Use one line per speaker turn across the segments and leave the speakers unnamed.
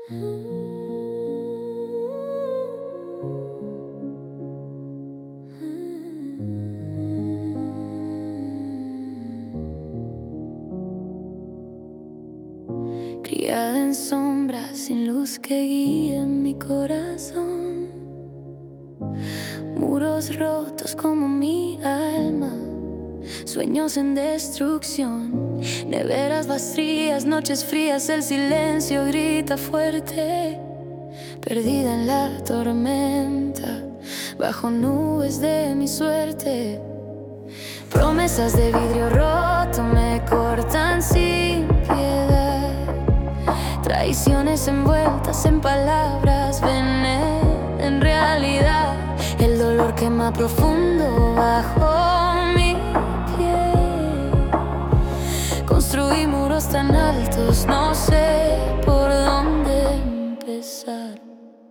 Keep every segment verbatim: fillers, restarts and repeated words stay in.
Criada en sombras, sin luz que guíe mi corazón. Muros rotos como mi alma, sueños en destrucción. Neveras vacías, noches frías, el silencio grita fuerte. Perdida en la tormenta, bajo nubes de mi suerte. Promesas de vidrio roto me cortan sin piedad. Traiciones envueltas en palabras, veneno en realidad. El dolor quema profundo bajo mi piel. Construí muros tan altos, no sé por dónde empezar.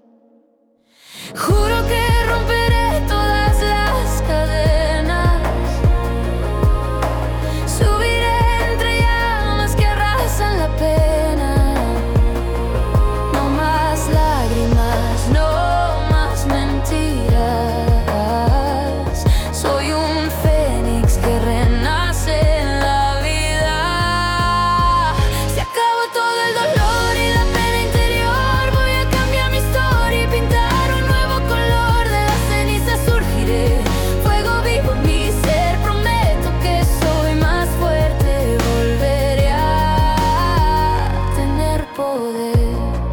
Juro que romperé todas las cadenas. Subiré entre llamas que arrasan la pena. No más lágrimas, no más mentiras. Soy un fénix que renace en la vida. Se acabó todo el dolor y la pena interior. Voy a cambiar mi historia y pintar un nuevo color. De las cenizas surgiré, fuego vivo en mi ser. Prometo que soy más fuerte, volveré a tener poder.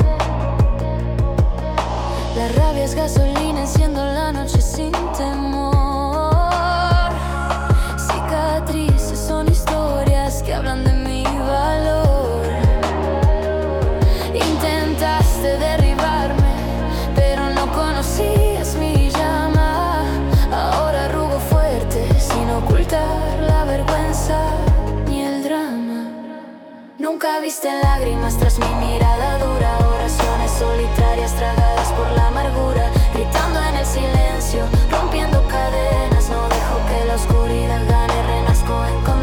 La rabia es gasolina, enciendo la noche sin temor. Cicatrices son historias que hablan de mi valor. Intentaste derribarme, pero no conocías mi llama. Ahora arrugo fuerte, sin ocultar la vergüenza ni el drama. Nunca viste lágrimas tras mi mirada dura. Oraciones solitarias tragadas por la amargura. Gritando en el silencio, rompiendo cadenas. No dejo que la oscuridad gane, renazco en